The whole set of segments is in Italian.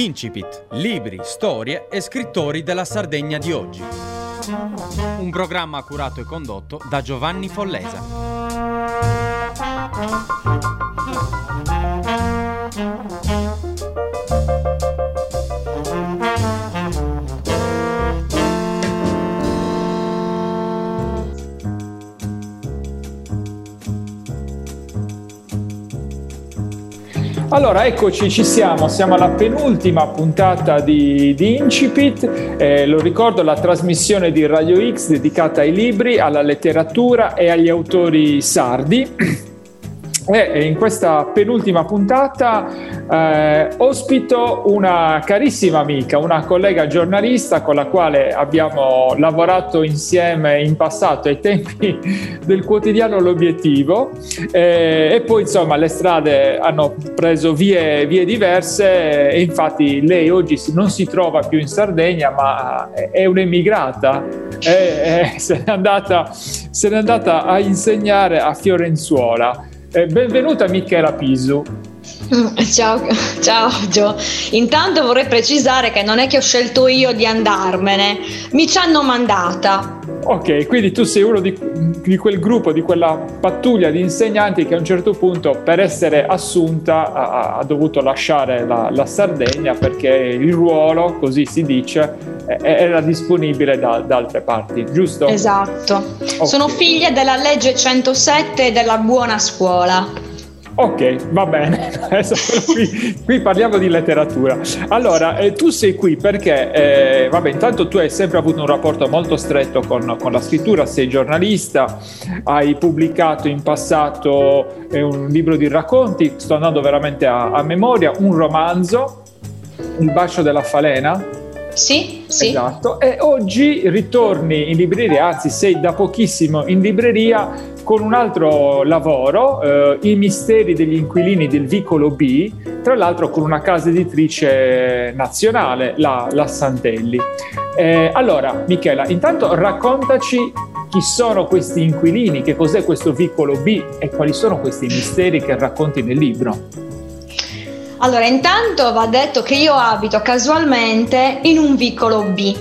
Incipit, libri, storie e scrittori della Sardegna di oggi. Un programma curato e condotto da Giovanni Follesa. Allora, eccoci, ci siamo alla penultima puntata di Incipit, lo ricordo, la trasmissione di Radio X dedicata ai libri, alla letteratura e agli autori sardi. E in questa penultima puntata ospito una carissima amica, una collega giornalista con la quale abbiamo lavorato insieme in passato ai tempi del quotidiano L'Obiettivo, e poi insomma le strade hanno preso vie diverse e infatti lei oggi non si trova più in Sardegna, ma è un'emigrata, se n'è andata a insegnare a Fiorenzuola. Benvenuta Michela Pisu. Ciao Gio. Intanto vorrei precisare che non è che ho scelto io di andarmene, mi ci hanno mandata. Ok, quindi tu sei uno di quel gruppo, di quella pattuglia di insegnanti che a un certo punto, per essere assunta, ha dovuto lasciare la Sardegna perché il ruolo, così si dice, era disponibile da altre parti, giusto? Esatto. Okay. Sono figlia della legge 107 e della buona scuola. Ok, va bene. Adesso qui parliamo di letteratura. Allora, tu sei qui perché, intanto tu hai sempre avuto un rapporto molto stretto con la scrittura, sei giornalista, hai pubblicato in passato un libro di racconti, sto andando veramente a memoria, un romanzo, Il bacio della falena. Sì. Esatto, e oggi ritorni in libreria, anzi sei da pochissimo in libreria con un altro lavoro, I misteri degli inquilini del vicolo B, tra l'altro con una casa editrice nazionale, la Santelli. Allora Michela, intanto raccontaci chi sono questi inquilini, che cos'è questo vicolo B e quali sono questi misteri che racconti nel libro. Allora, intanto va detto che io abito casualmente in un vicolo B.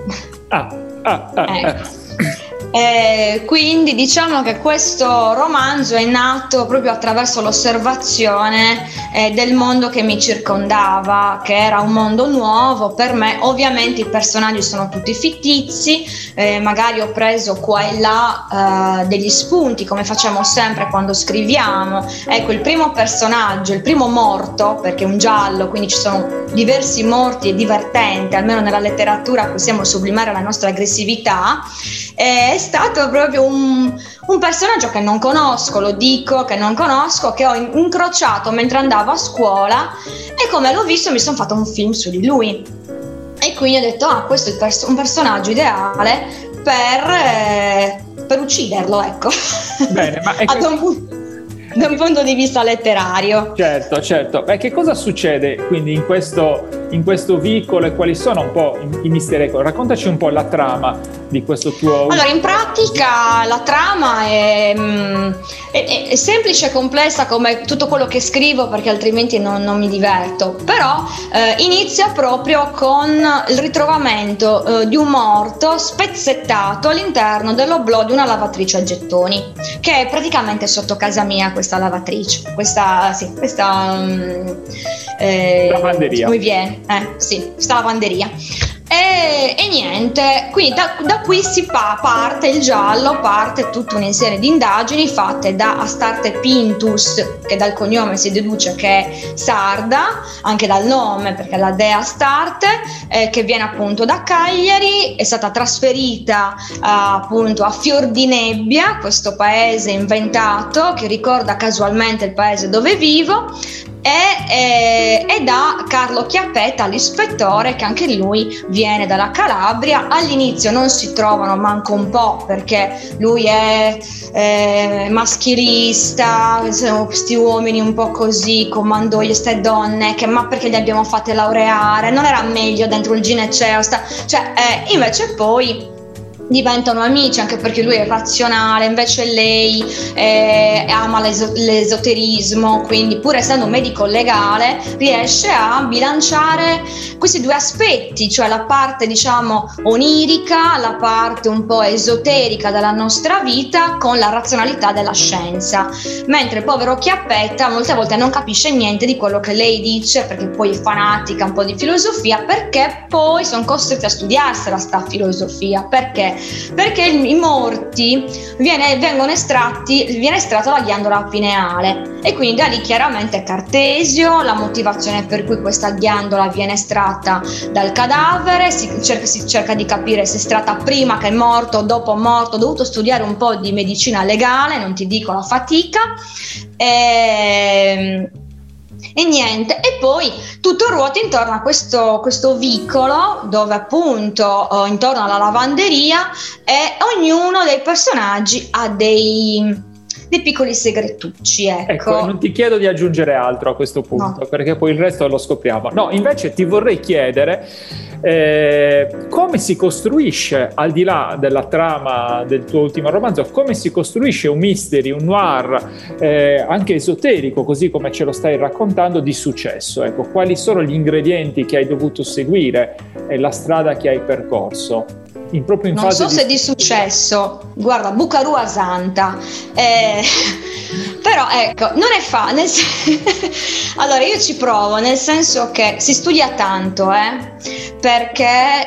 Quindi diciamo che questo romanzo è nato proprio attraverso l'osservazione del mondo che mi circondava, che era un mondo nuovo per me. Ovviamente i personaggi sono tutti fittizi, magari ho preso qua e là degli spunti, come facciamo sempre quando scriviamo. Ecco, il primo personaggio, il primo morto, perché è un giallo, quindi ci sono diversi morti, è divertente, almeno nella letteratura possiamo sublimare la nostra aggressività. È stato proprio un personaggio che non conosco, lo dico, che non conosco, che ho incrociato mentre andavo a scuola, e come l'ho visto mi sono fatto un film su di lui, e quindi ho detto questo è un personaggio ideale per ucciderlo, ecco. Bene, ma da un punto di vista letterario. Certo. E che cosa succede quindi in questo vicolo e quali sono un po' i misteri? Raccontaci un po' la trama di questo tuo... Allora, in pratica la trama è semplice e complessa come tutto quello che scrivo, perché altrimenti non mi diverto, però inizia proprio con il ritrovamento di un morto spezzettato all'interno dell'oblò di una lavatrice a gettoni, che è praticamente sotto casa mia questa lavatrice, questa lavanderia. Come viene? Questa lavanderia. E niente, quindi da qui parte il giallo, parte tutta una serie di indagini fatte da Astarte Pintus, che dal cognome si deduce che è sarda, anche dal nome, perché la dea Astarte, che viene appunto da Cagliari, è stata trasferita appunto a Fior di Nebbia, questo paese inventato che ricorda casualmente il paese dove vivo, e da Carlo Chiappetta, l'ispettore, che anche lui viene dalla Calabria. All'inizio non si trovano manco un po', perché lui è maschilista, sono questi uomini un po' così, comandoglie, ste donne, che ma perché li abbiamo fatte laureare, non era meglio dentro il gineceo, invece poi diventano amici, anche perché lui è razionale, invece lei ama l'esoterismo, quindi pur essendo un medico legale riesce a bilanciare questi due aspetti, cioè la parte diciamo onirica, la parte un po' esoterica della nostra vita con la razionalità della scienza, mentre il povero Chiappetta molte volte non capisce niente di quello che lei dice, perché poi è fanatica un po' di filosofia, perché poi sono costretti a studiarsela sta filosofia. Perché i morti viene estratta la ghiandola pineale, e quindi da lì chiaramente Cartesio, la motivazione per cui questa ghiandola viene estratta dal cadavere, si cerca di capire se è estratta prima che è morto o dopo morto. Ho dovuto studiare un po' di medicina legale, non ti dico la fatica, e niente, e poi tutto ruota intorno a questo vicolo, dove appunto intorno alla lavanderia, e ognuno dei personaggi ha dei piccoli segretucci, ecco. Non ti chiedo di aggiungere altro a questo punto, no, perché poi il resto lo scopriamo. No, invece ti vorrei chiedere come si costruisce, al di là della trama del tuo ultimo romanzo, come si costruisce un mystery, un noir anche esoterico, così come ce lo stai raccontando, di successo. Ecco, quali sono gli ingredienti che hai dovuto seguire e la strada che hai percorso? Non so se di successo, guarda, Bucarua Santa, però ecco, non è facile. Allora io ci provo, nel senso che si studia tanto, perché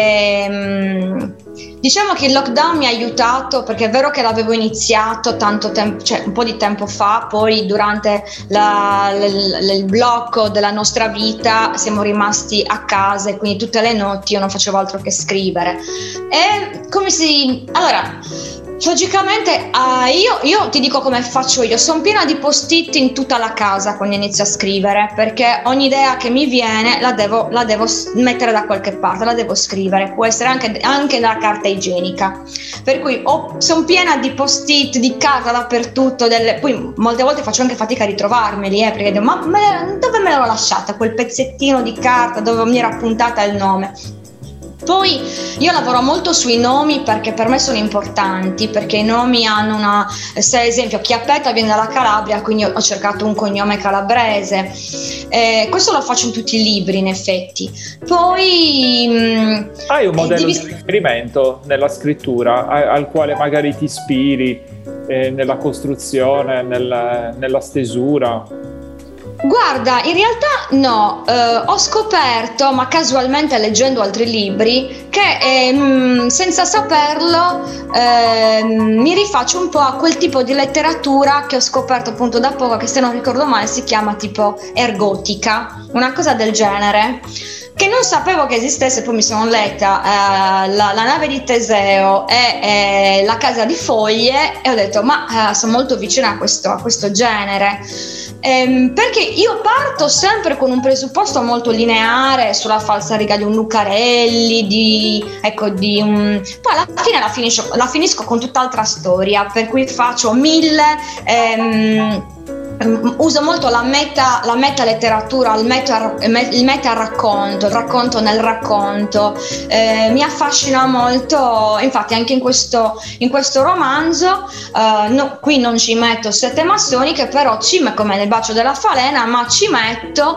diciamo che il lockdown mi ha aiutato, perché è vero che l'avevo iniziato tanto tempo, cioè un po' di tempo fa, poi durante il blocco della nostra vita siamo rimasti a casa e quindi tutte le notti io non facevo altro che scrivere. E allora, logicamente io ti dico come faccio io, sono piena di post-it in tutta la casa quando inizio a scrivere, perché ogni idea che mi viene la devo mettere da qualche parte, la devo scrivere, può essere anche nella carta igienica, per cui sono piena di post-it, di carta dappertutto, poi molte volte faccio anche fatica a ritrovarmeli, perché dico, ma dove me l'ho lasciata quel pezzettino di carta dove mi era appuntata il nome? Poi io lavoro molto sui nomi, perché per me sono importanti, perché i nomi hanno se ad esempio Chiappetta viene dalla Calabria, quindi ho cercato un cognome calabrese, questo lo faccio in tutti i libri in effetti. Poi hai un modello di riferimento nella scrittura al quale magari ti ispiri nella costruzione, nella stesura? Guarda, in realtà no, ho scoperto, ma casualmente leggendo altri libri, che senza saperlo mi rifaccio un po' a quel tipo di letteratura che ho scoperto appunto da poco, che se non ricordo male si chiama tipo ergotica, una cosa del genere, che non sapevo che esistesse. Poi mi sono letta la nave di Teseo e la casa di foglie, e ho detto ma sono molto vicina a questo genere, perché io parto sempre con un presupposto molto lineare sulla falsariga di un Lucarelli, poi alla fine la finisco con tutt'altra storia, per cui faccio uso molto la meta letteratura, il meta racconto, il racconto nel racconto, mi affascina molto. Infatti anche in questo romanzo qui non ci metto 7 massoniche, però come nel Bacio della Falena, ma ci metto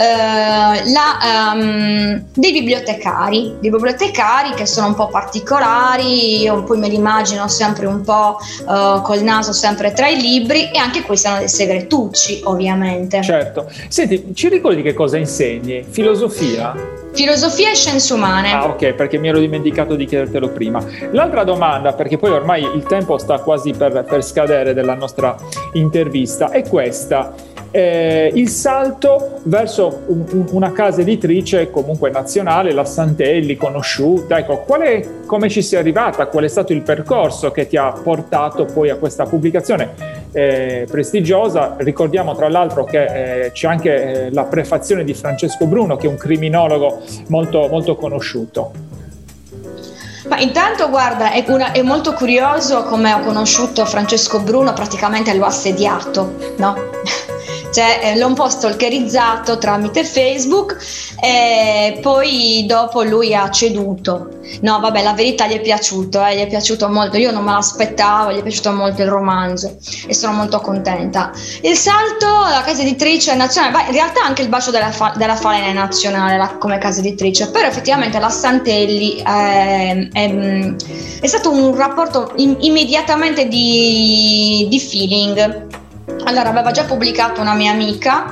dei bibliotecari che sono un po' particolari. Io poi me li immagino sempre un po' col naso sempre tra i libri, e anche questi hanno dei segreti, ovviamente. Certo. Senti, ci ricordi che cosa insegni? Filosofia e scienze umane. Ah, ok, perché mi ero dimenticato di chiedertelo prima. L'altra domanda, perché poi ormai il tempo sta quasi per scadere della nostra intervista, è questa. Il salto verso una casa editrice comunque nazionale, la Santelli, conosciuta, ecco, come ci sei arrivata? Qual è stato il percorso che ti ha portato poi a questa pubblicazione prestigiosa? Ricordiamo tra l'altro che c'è anche la prefazione di Francesco Bruno, che è un criminologo molto, molto conosciuto. Ma intanto guarda, è molto curioso come ho conosciuto Francesco Bruno, praticamente l'ho assediato, no? cioè, l'ho un po' stalkerizzato tramite Facebook e poi dopo lui ha ceduto. No, vabbè, la verità gli è piaciuto molto, io non me l'aspettavo, gli è piaciuto molto il romanzo e sono molto contenta. Il salto alla casa editrice nazionale, in realtà anche il bacio della falena è nazionale come casa editrice, però effettivamente la Santelli è stato un rapporto immediatamente di feeling. Allora, aveva già pubblicato una mia amica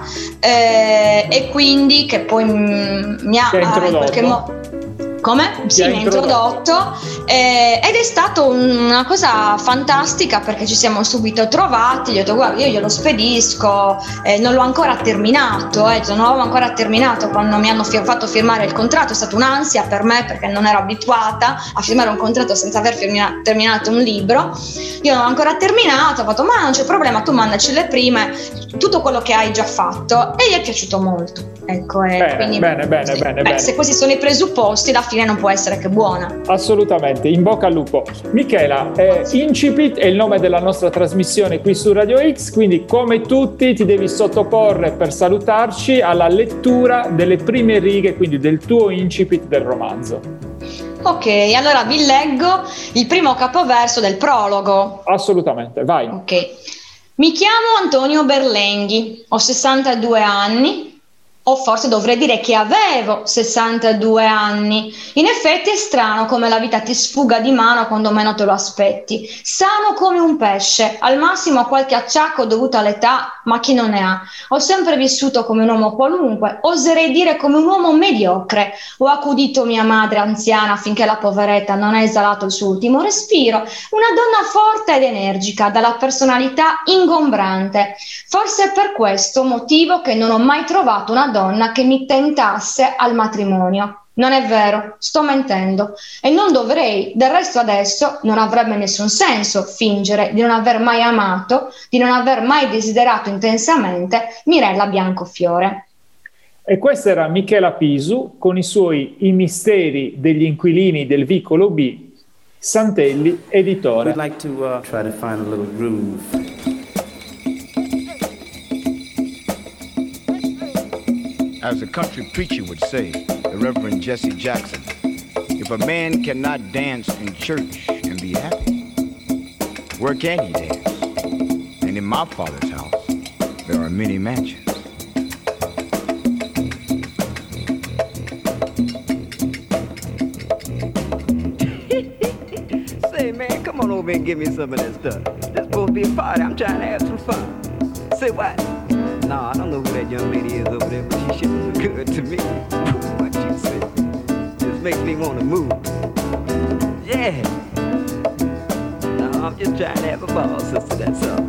e quindi che poi mi ha in qualche modo... Come? Sì, mi ha introdotto ed è stata una cosa fantastica perché ci siamo subito trovati, gli ho detto guarda io glielo spedisco, non l'ho ancora terminato, non l'avevo ancora terminato quando mi hanno fatto firmare il contratto, è stata un'ansia per me perché non ero abituata a firmare un contratto senza aver terminato un libro, io non l'ho ancora terminato, ho fatto ma non c'è problema, tu mandaci le prime, tutto quello che hai già fatto e gli è piaciuto molto. Ecco, quindi, bene. Se questi sono i presupposti, la fine non può essere che buona. Assolutamente, in bocca al lupo. Michela, Incipit è il nome della nostra trasmissione qui su Radio X, quindi come tutti ti devi sottoporre per salutarci alla lettura delle prime righe, quindi del tuo incipit del romanzo. Ok, allora vi leggo il primo capoverso del prologo. Assolutamente, vai. Ok. Mi chiamo Antonio Berlenghi, ho 62 anni. O forse dovrei dire che avevo 62 anni. In effetti è strano come la vita ti sfugga di mano quando meno te lo aspetti. Sano come un pesce, al massimo qualche acciacco dovuto all'età, ma chi non ne ha? Ho sempre vissuto come un uomo qualunque, oserei dire come un uomo mediocre. Ho accudito mia madre anziana finché la poveretta non ha esalato il suo ultimo respiro. Una donna forte ed energica, dalla personalità ingombrante. Forse è per questo motivo che non ho mai trovato una donna che mi tentasse al matrimonio. Non è vero, sto mentendo e non dovrei, del resto adesso non avrebbe nessun senso fingere di non aver mai amato, di non aver mai desiderato intensamente Mirella Biancofiore. E questa era Michela Pisu con i suoi I misteri degli inquilini del vicolo B, Santelli editore. We'd like to try to find a little groove. As a country preacher would say, the Reverend Jesse Jackson, if a man cannot dance in church and be happy, where can he dance? And in my Father's house, there are many mansions. Say, man, come on over and give me some of that stuff. This supposed to be a party. I'm trying to have some fun. Say what? No, I don't know who that young lady is over there, but she sure look good to me. What you say? Just makes me want to move. Yeah. No, I'm just trying to have a ball, sister, that's all.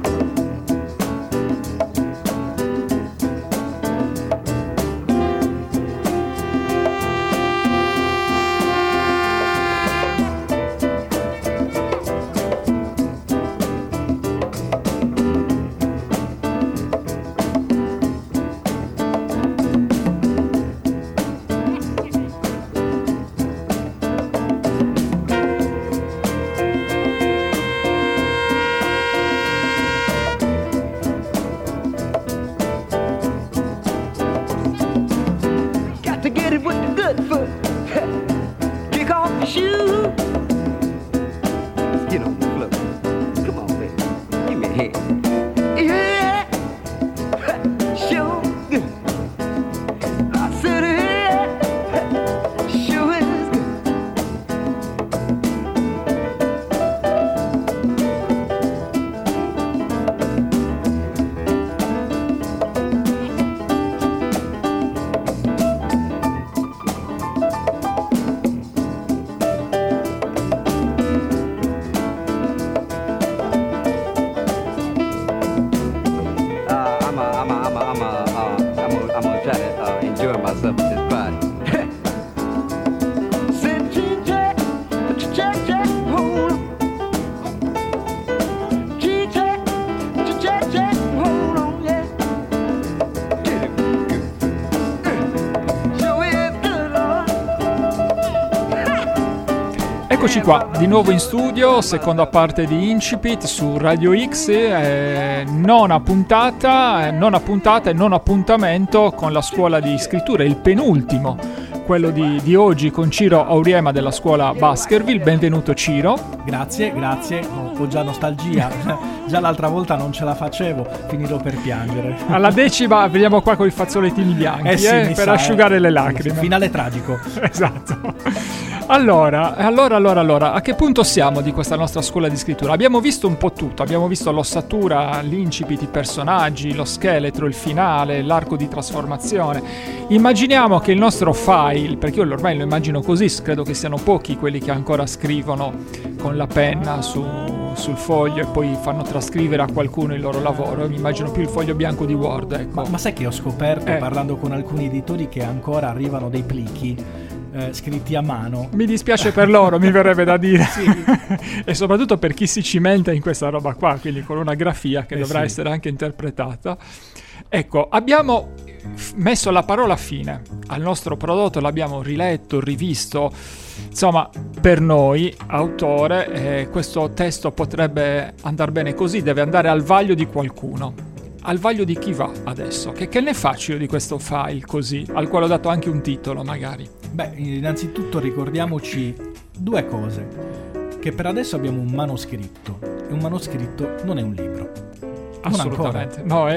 Eccoci qua, di nuovo in studio, seconda parte di Incipit su Radio X, nona puntata e non appuntamento con la scuola di scrittura, il penultimo, quello di oggi con Ciro Auriema della scuola Baskerville. Benvenuto Ciro. Grazie, ho già nostalgia, già l'altra volta non ce la facevo, finirò per piangere. Alla decima veniamo qua con i fazzolettini bianchi per asciugare le lacrime. Finale tragico. Esatto. Allora, a che punto siamo di questa nostra scuola di scrittura? Abbiamo visto un po' tutto, abbiamo visto l'ossatura, l'incipit, i personaggi, lo scheletro, il finale, l'arco di trasformazione. Immaginiamo che il nostro file, perché io ormai lo immagino così, credo che siano pochi quelli che ancora scrivono con la penna sul foglio e poi fanno trascrivere a qualcuno il loro lavoro. Mi immagino più il foglio bianco di Word, ecco. Ma sai che ho scoperto parlando con alcuni editori che ancora arrivano dei plichi scritti a mano. Mi dispiace per loro, mi verrebbe da dire. Sì. E soprattutto per chi si cimenta in questa roba qua, quindi con una grafia che dovrà essere anche interpretata. Ecco, abbiamo messo la parola fine al nostro prodotto, l'abbiamo riletto, rivisto. Insomma, per noi, autore, questo testo potrebbe andare bene così, deve andare al vaglio di qualcuno. Al vaglio di chi va adesso? Che ne faccio io di questo file così, al quale ho dato anche un titolo magari? Beh, innanzitutto ricordiamoci due cose. Che per adesso abbiamo un manoscritto, e un manoscritto non è un libro. Assolutamente, no,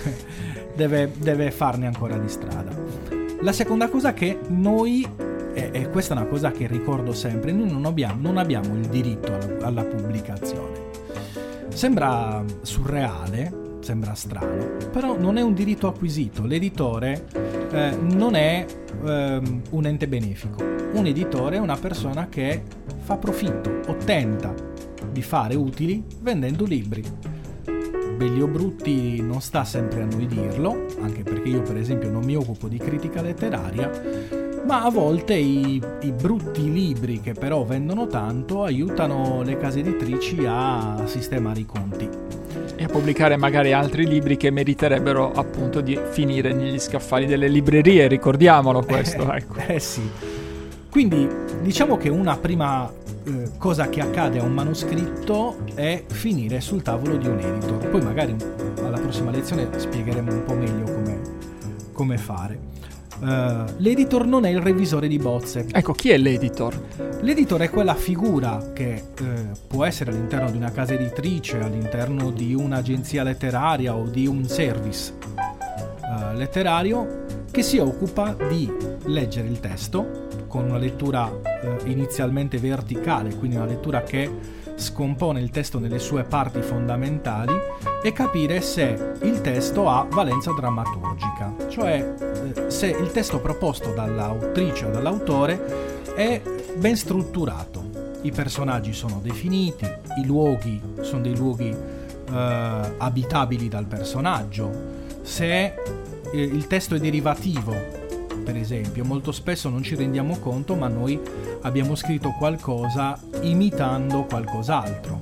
deve farne ancora di strada. La seconda cosa che noi, e questa è una cosa che ricordo sempre, noi non abbiamo il diritto alla pubblicazione. Sembra surreale, sembra strano, però non è un diritto acquisito. L'editore non è un ente benefico. Un editore è una persona che fa profitto o tenta di fare utili vendendo libri. Belli o brutti non sta sempre a noi dirlo, anche perché io per esempio non mi occupo di critica letteraria, ma a volte i brutti libri che però vendono tanto aiutano le case editrici a sistemare i conti e a pubblicare magari altri libri che meriterebbero appunto di finire negli scaffali delle librerie, ricordiamolo questo. Ecco. Sì. Quindi diciamo che una prima cosa che accade a un manoscritto è finire sul tavolo di un editor. Poi magari alla prossima lezione spiegheremo un po' meglio come fare. L'editor non è il revisore di bozze. Ecco, chi è l'editor? L'editor è quella figura che può essere all'interno di una casa editrice, all'interno di un'agenzia letteraria o di un service letterario, che si occupa di leggere il testo con una lettura inizialmente verticale, quindi una lettura che scompone il testo nelle sue parti fondamentali, e capire se il testo ha valenza drammaturgica, cioè se il testo proposto dall'autrice o dall'autore è ben strutturato, i personaggi sono definiti, i luoghi sono dei luoghi abitabili dal personaggio, se il testo è derivativo. Per esempio, molto spesso non ci rendiamo conto, ma noi abbiamo scritto qualcosa imitando qualcos'altro.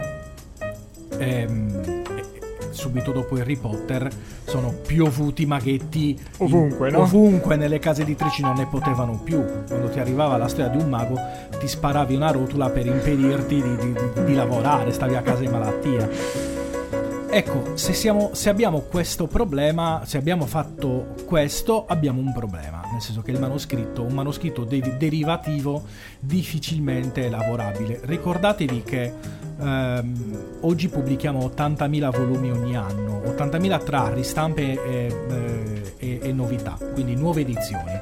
Subito dopo Harry Potter sono piovuti maghetti ovunque, no? Ovunque, nelle case editrici non ne potevano più. Quando ti arrivava la storia di un mago, ti sparavi una rotula per impedirti di lavorare, stavi a casa in malattia. Ecco, se abbiamo questo problema, se abbiamo fatto questo, abbiamo un problema, nel senso che un manoscritto derivativo difficilmente è lavorabile. Ricordatevi che oggi pubblichiamo 80.000 volumi ogni anno, 80.000 tra ristampe e novità, quindi nuove edizioni.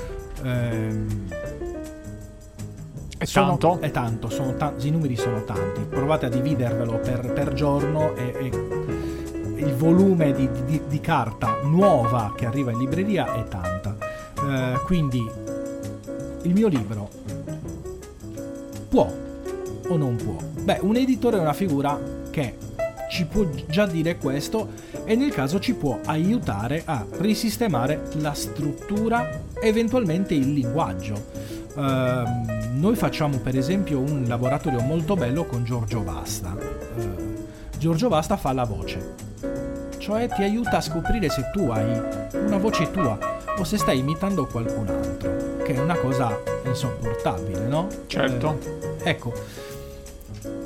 È tanto? È tanto, i numeri sono tanti. Provate a dividervelo per giorno e il volume di carta nuova che arriva in libreria è tanta. Quindi il mio libro può o non può? Beh, un editore è una figura che ci può già dire questo e nel caso ci può aiutare a risistemare la struttura, eventualmente il linguaggio. Noi facciamo per esempio un laboratorio molto bello con Giorgio Basta. Giorgio Basta fa la voce, cioè ti aiuta a scoprire se tu hai una voce tua o se stai imitando qualcun altro, che è una cosa insopportabile, no? Certo. Ecco,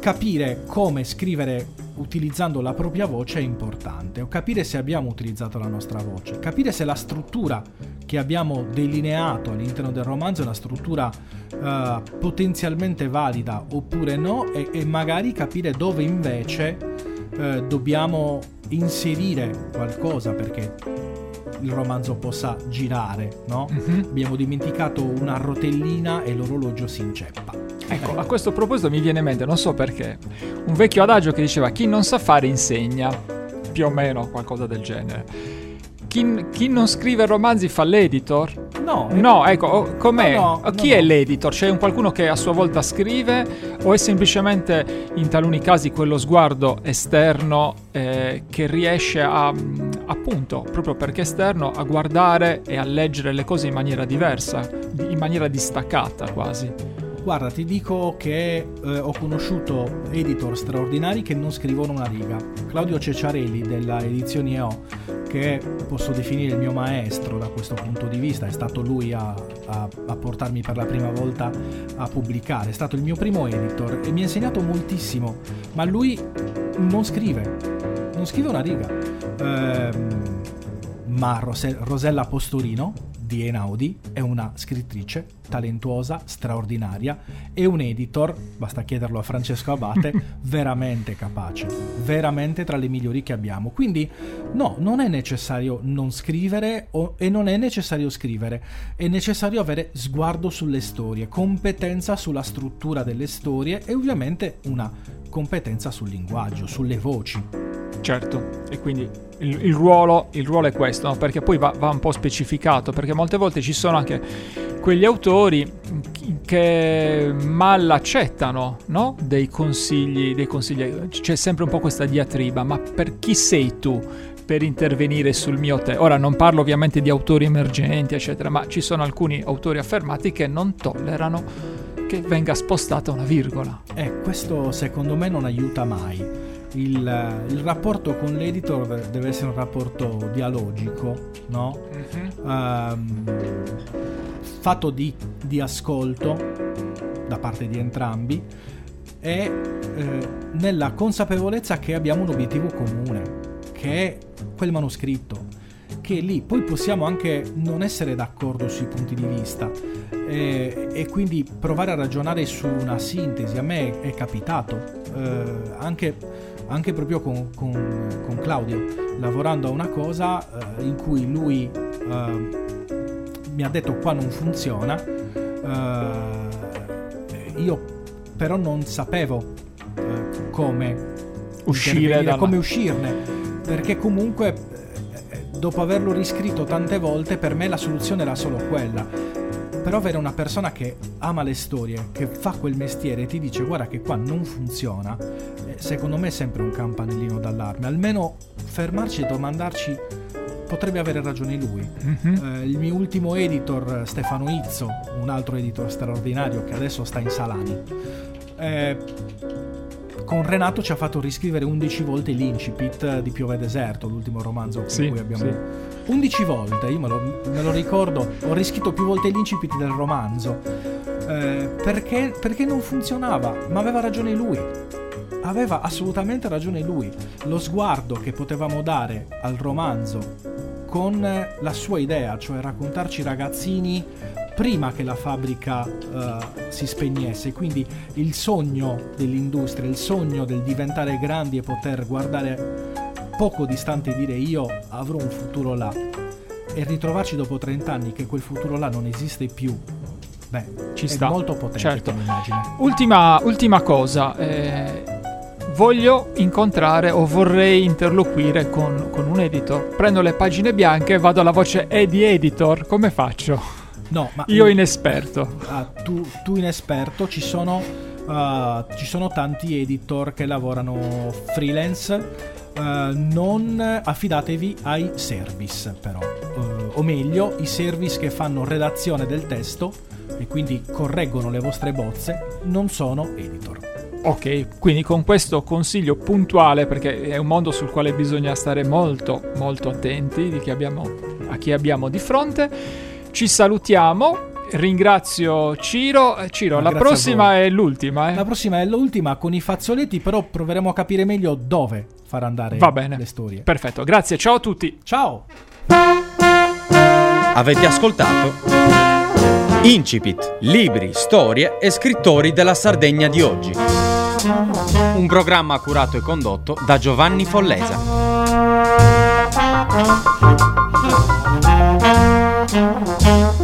capire come scrivere utilizzando la propria voce è importante, o capire se abbiamo utilizzato la nostra voce, capire se la struttura che abbiamo delineato all'interno del romanzo è una struttura potenzialmente valida oppure no, e magari capire dove invece dobbiamo inserire qualcosa perché il romanzo possa girare, no? Abbiamo dimenticato una rotellina e l'orologio si inceppa. Ecco, a questo proposito mi viene in mente, non so perché, un vecchio adagio che diceva: chi non sa fare insegna, più o meno qualcosa del genere. Chi non scrive romanzi fa l'editor? No, ecco, com'è? Chi è l'editor? C'è qualcuno che a sua volta scrive, o è semplicemente in taluni casi quello sguardo esterno che riesce a, appunto, proprio perché esterno, a guardare e a leggere le cose in maniera diversa, in maniera distaccata quasi? Guarda, ti dico che ho conosciuto editor straordinari che non scrivono una riga. Claudio Cecciarelli della Edizioni EO, che posso definire il mio maestro da questo punto di vista, è stato lui a portarmi per la prima volta a pubblicare, è stato il mio primo editor e mi ha insegnato moltissimo, ma lui non scrive una riga. Ma Rosella Postorino di Einaudi è una scrittrice talentuosa, straordinaria, e un editor, basta chiederlo a Francesco Abate, veramente capace, veramente tra le migliori che abbiamo. Quindi no, non è necessario non scrivere e non è necessario scrivere, è necessario avere sguardo sulle storie, competenza sulla struttura delle storie e ovviamente una competenza sul linguaggio, sulle voci. Certo, e quindi il ruolo è questo, no? Perché poi va un po' specificato, perché molte volte ci sono anche quegli autori che mal accettano, no? dei consigli, c'è sempre un po' questa diatriba: ma per chi sei tu per intervenire sul mio testo? Ora non parlo ovviamente di autori emergenti eccetera, ma ci sono alcuni autori affermati che non tollerano che venga spostata una virgola. Questo secondo me non aiuta mai. Il rapporto con l'editor deve essere un rapporto dialogico, no? Fatto di ascolto da parte di entrambi e nella consapevolezza che abbiamo un obiettivo comune, che è quel manoscritto, che lì poi possiamo anche non essere d'accordo sui punti di vista e quindi provare a ragionare su una sintesi. A me è capitato anche proprio con Claudio, lavorando a una cosa in cui lui mi ha detto qua non funziona, io però non sapevo come uscirne, perché comunque dopo averlo riscritto tante volte per me la soluzione era solo quella. Però avere una persona che ama le storie, che fa quel mestiere e ti dice guarda che qua non funziona, secondo me è sempre un campanellino d'allarme. Almeno fermarci e domandarci: potrebbe avere ragione lui. Il mio ultimo editor, Stefano Izzo, un altro editor straordinario che adesso sta in Salani, con Renato ci ha fatto riscrivere 11 volte l'incipit di Piove Deserto, l'ultimo romanzo con cui abbiamo 11 volte, io me lo ricordo, ho riscritto più volte l'incipit del romanzo perché non funzionava, ma aveva ragione lui, aveva assolutamente ragione lui. Lo sguardo che potevamo dare al romanzo con la sua idea, cioè raccontarci i ragazzini prima che la fabbrica si spegnesse, quindi il sogno dell'industria, il sogno del diventare grandi e poter guardare poco distante e dire io avrò un futuro là, e ritrovarci dopo 30 anni che quel futuro là non esiste più, ci è sta. molto potente, certo. come immagine. Ultima cosa, voglio incontrare o vorrei interloquire con un editor, prendo le pagine bianche, vado alla voce di editor, come faccio? No, ma io inesperto. Tu inesperto, ci sono tanti editor che lavorano freelance. Non affidatevi ai service, però, o meglio, i service che fanno redazione del testo e quindi correggono le vostre bozze non sono editor. Ok, quindi con questo consiglio puntuale, perché è un mondo sul quale bisogna stare molto molto attenti a chi abbiamo di fronte, ci salutiamo. ringrazio Ciro. La prossima è l'ultima. La prossima è l'ultima con i fazzoletti, però proveremo a capire meglio dove far andare le storie. Perfetto, grazie, ciao a tutti. Ciao. Avete ascoltato Incipit, libri, storie e scrittori della Sardegna di oggi. Un programma curato e condotto da Giovanni Follesa.